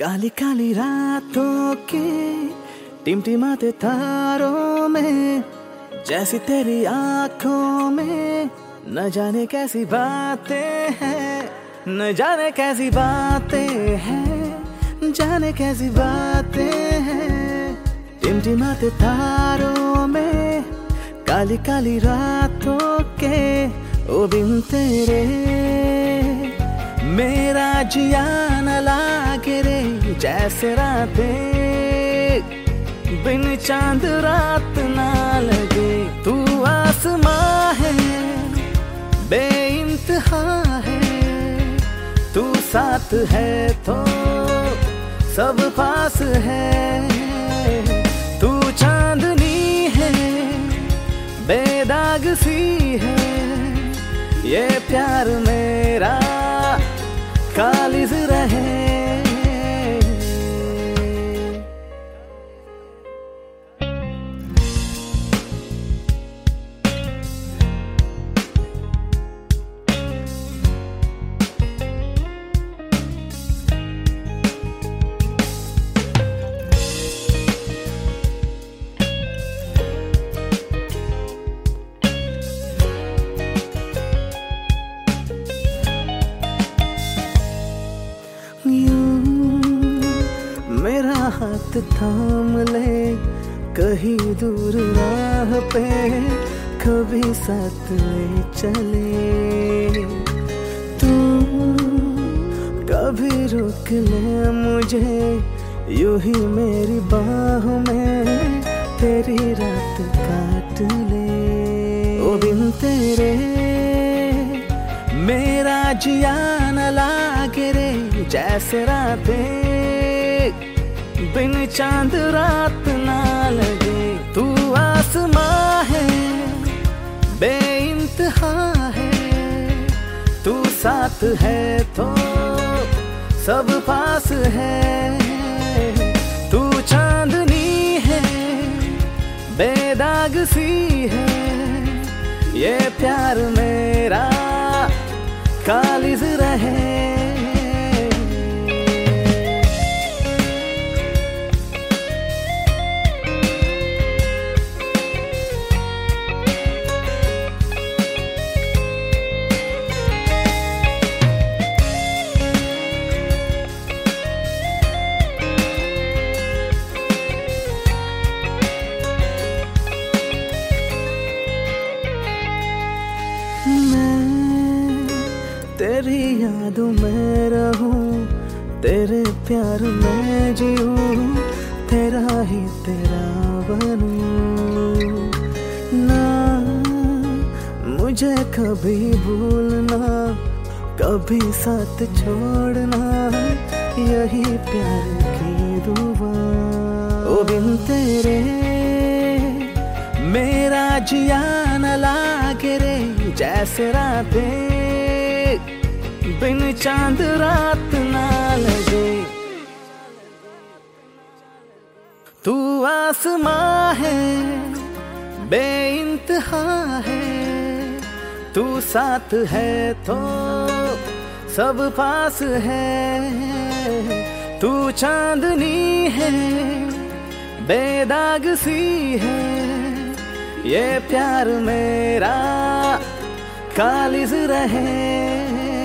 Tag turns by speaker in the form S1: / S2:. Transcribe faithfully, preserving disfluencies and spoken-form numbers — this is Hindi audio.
S1: काली काली रातों के टिमटिमाते तारों में, जैसी तेरी आंखों में न जाने कैसी बातें हैं, न जाने कैसी बातें हैं, जाने कैसी बातें हैं। टिमटिमाते तारों में, काली काली रातों के ओ बिन तेरे मेरा जिया न लागे रे। जैसे रातें बिन चांद रात ना लगे। तू आसमां है बेइंतहा है, तू साथ है तो सब पास है। तू चांदनी है बेदाग सी है, ये प्यार मेरा खालिज रहे। मेरा हाथ थाम ले कहीं दूर राह पे, कभी साथ ले चले। तू कभी रोक ले मुझे यूं ही मेरी बाहों में, तेरी रात काट ले। ओ बिन तेरे मेरा जिया न लागे रे। जैसे रातें बिन चांद रात ना लगे। तू आसमां है बेइंतहा है, तू साथ है तो सब पास है। तू चांदनी है बेदाग सी है, ये प्यार मेरा खालिज रहे। तेरी यादों में रहूं, तेरे प्यार में जीऊं, तेरा ही तेरा बनूं। ना मुझे कभी भूलना, कभी साथ छोड़ना, यही प्यार की दुआ। ओ बिन तेरे मेरा जिया न लागे रे। जैसे रातें बिन चांद रात ना लगे। तू आसमां है बेइंतहा है, तू साथ है तो सब पास है। तू चांदनी है बेदाग सी है, ये प्यार मेरा खालिज रहे।